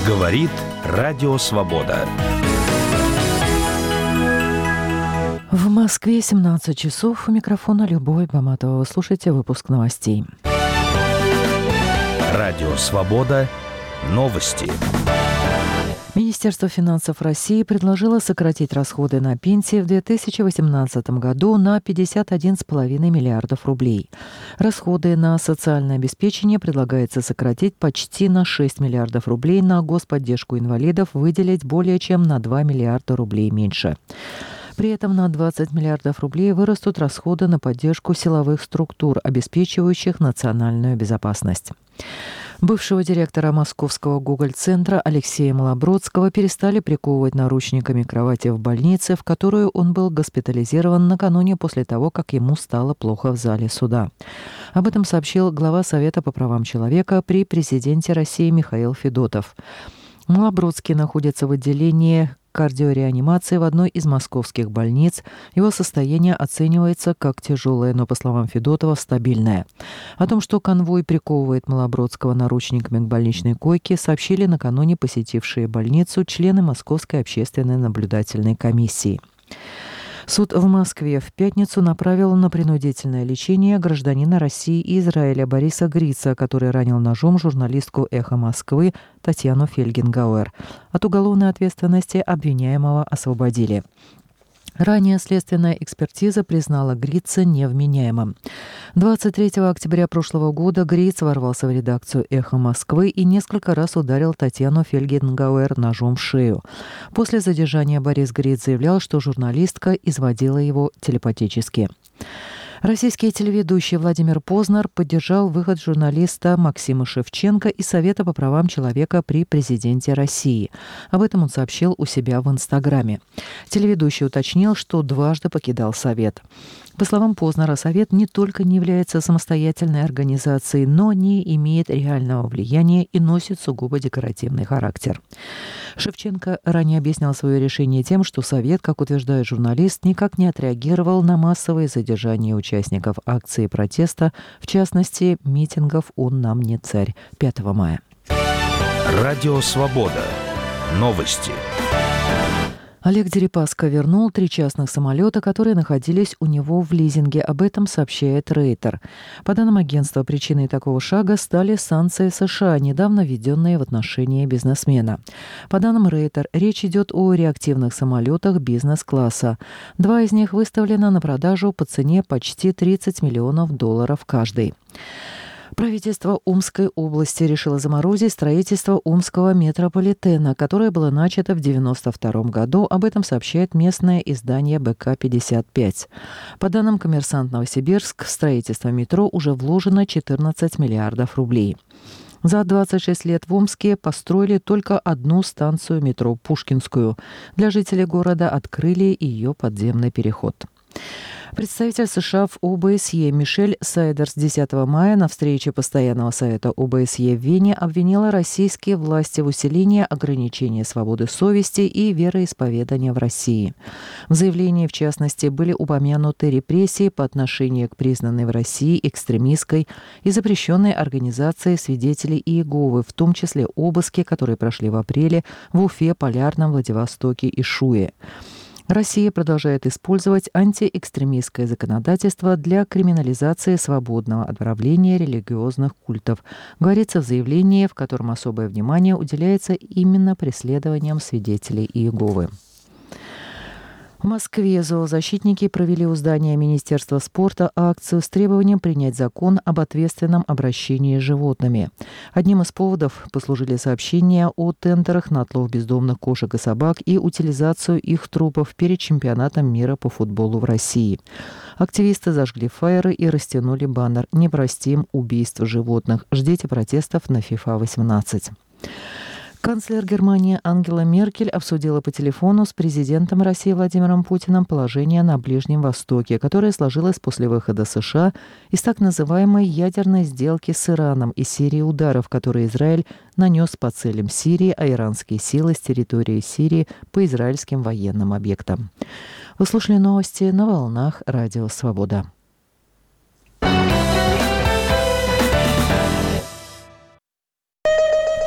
Говорит Радио Свобода. В Москве 17 часов. У микрофона Любовь Баматова. Вы слушаете выпуск новостей. Радио Свобода. Новости. Министерство финансов России предложило сократить расходы на пенсии в 2018 году на 51,5 миллиардов рублей. Расходы на социальное обеспечение предлагается сократить почти на 6 миллиардов рублей, на господдержку инвалидов выделить более чем на 2 миллиарда рублей меньше. При этом на 20 миллиардов рублей вырастут расходы на поддержку силовых структур, обеспечивающих национальную безопасность. Бывшего директора Московского Гоголь-центра Алексея Малобродского перестали приковывать наручниками к кровати в больнице, в которую он был госпитализирован накануне после того, как ему стало плохо в зале суда. Об этом сообщил глава Совета по правам человека при президенте России Михаил Федотов. Малобродский находится в отделении кардиореанимации в одной из московских больниц. Его состояние оценивается как тяжелое, но, по словам Федотова, стабильное. О том, что конвой приковывает Малобродского наручниками к больничной койке, сообщили накануне посетившие больницу члены Московской общественной наблюдательной комиссии. Суд в Москве в пятницу направил на принудительное лечение гражданина России и Израиля Бориса Грица, который ранил ножом журналистку «Эхо Москвы» Татьяну Фельгенгауэр. От уголовной ответственности обвиняемого освободили. Ранее следственная экспертиза признала Грица невменяемым. 23 октября прошлого года Гриц ворвался в редакцию «Эхо Москвы» и несколько раз ударил Татьяну Фельгенгауэр ножом в шею. После задержания Борис Гриц заявлял, что журналистка изводила его телепатически. Российский телеведущий Владимир Познер поддержал выход журналиста Максима Шевченко из Совета по правам человека при президенте России. Об этом он сообщил у себя в Инстаграме. Телеведущий уточнил, что дважды покидал Совет. По словам Познера, Совет не только не является самостоятельной организацией, но не имеет реального влияния и носит сугубо декоративный характер. Шевченко ранее объяснял свое решение тем, что Совет, как утверждает журналист, никак не отреагировал на массовые задержания участников акции протеста, в частности, митингов «Он нам не царь» 5 мая. Радио Свобода. Новости. Олег Дерипаска вернул 3 частных самолета, которые находились у него в лизинге. Об этом сообщает Рейтер. По данным агентства, причиной такого шага стали санкции США, недавно введенные в отношении бизнесмена. По данным Рейтер, речь идет о реактивных самолетах бизнес-класса. 2 из них выставлены на продажу по цене почти $30 миллионов каждый. Правительство Омской области решило заморозить строительство Омского метрополитена, которое было начато в 1992 году. Об этом сообщает местное издание БК-55. По данным «Коммерсант Новосибирск», в строительство метро уже вложено 14 миллиардов рублей. За 26 лет в Омске построили только одну станцию метро Пушкинскую. Для жителей города открыли ее подземный переход. Представитель США в ОБСЕ Мишель Сайдерс 10 мая на встрече Постоянного совета ОБСЕ в Вене обвинила российские власти в усилении ограничения свободы совести и вероисповедания в России. В заявлении, в частности, были упомянуты репрессии по отношению к признанной в России экстремистской и запрещенной организации свидетелей Иеговы, в том числе обыски, которые прошли в апреле в Уфе, Полярном, Владивостоке и Шуе. Россия продолжает использовать антиэкстремистское законодательство для криминализации свободного отправления религиозных культов, говорится в заявлении, в котором особое внимание уделяется именно преследованиям свидетелей Иеговы. В Москве зоозащитники провели у здания Министерства спорта акцию с требованием принять закон об ответственном обращении с животными. Одним из поводов послужили сообщения о тендерах на отлов бездомных кошек и собак и утилизацию их трупов перед чемпионатом мира по футболу в России. Активисты зажгли фаеры и растянули баннер «Не простим убийств животных. Ждите протестов на FIFA-18». Канцлер Германии Ангела Меркель обсудила по телефону с президентом России Владимиром Путиным положение на Ближнем Востоке, которое сложилось после выхода США из так называемой ядерной сделки с Ираном и серии ударов, которые Израиль нанес по целям Сирии, а иранские силы с территории Сирии по израильским военным объектам. Вы слушали новости на волнах Радио Свобода.